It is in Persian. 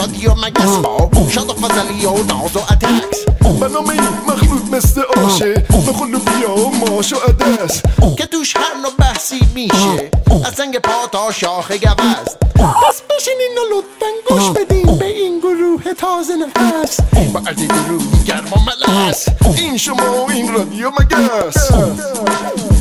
رادیو مگس با شاد و فضلی و ناز و اتکس. برنامه مخلوط مثل آشه بخون و بیا و ماش و عدس که توش هر نوع بحثی میشه از زنگ پا تا شاخ گوزن. پس بشینین و لطفاً گوش بدین به این گروه تازه نفس با عرض گروهی گرم و ملس. این شما و این رادیو مگس.